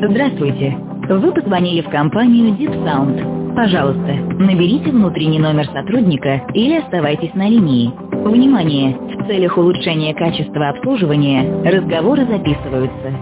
Здравствуйте. Вы позвонили в компанию Deep Sound. Пожалуйста, наберите внутренний номер сотрудника или оставайтесь на линии. Внимание! В целях улучшения качества обслуживания разговоры записываются.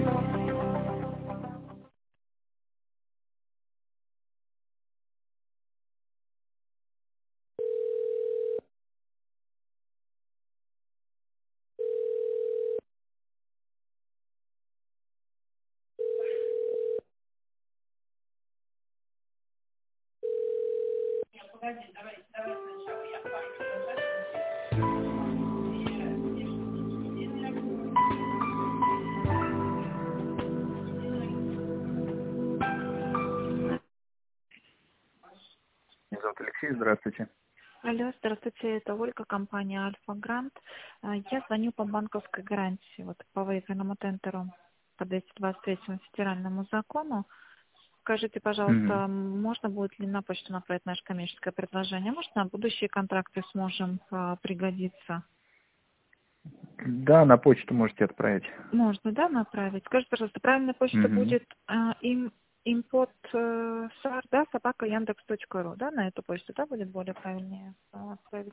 Меня зовут Алексей, здравствуйте. Алло, здравствуйте, это Ольга, компания Альфа Грант. Я звоню по банковской гарантии, вот по выигранному тендеру по 223 федеральному закону. Скажите, пожалуйста, можно будет ли на почту направить наше коммерческое предложение? Может, на будущие контракты сможем пригодиться? Да, на почту можете отправить. Можно, да, направить? Скажите, пожалуйста, правильная почта будет import sar, да, собака Яндекс.ру, да, на эту почту, да, будет более правильнее отправить?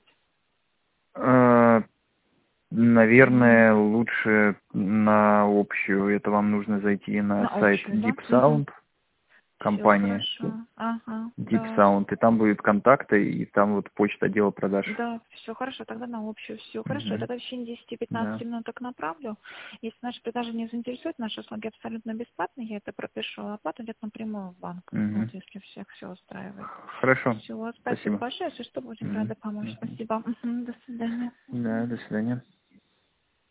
Наверное, лучше на общую. Это вам нужно зайти на На сайт общую, да? Deep Sound, Все компания хорошо. Ага, Deep да. Sound, и там будут контакты, и там вот почта отдела продаж. Да, все хорошо, тогда на общую все хорошо. Я Мгм. тогда в течение 10-15 Да. минуток направлю. Если наше предложение заинтересует, наши услуги абсолютно бесплатные, я это пропишу. Оплата идет напрямую в банк. Вот, Мгм. если всех все устраивает. Хорошо. Все, спасибо Спасибо. большое, если что, будем Мгм. рады помочь. Мгм. Спасибо. До свидания. Да, до свидания.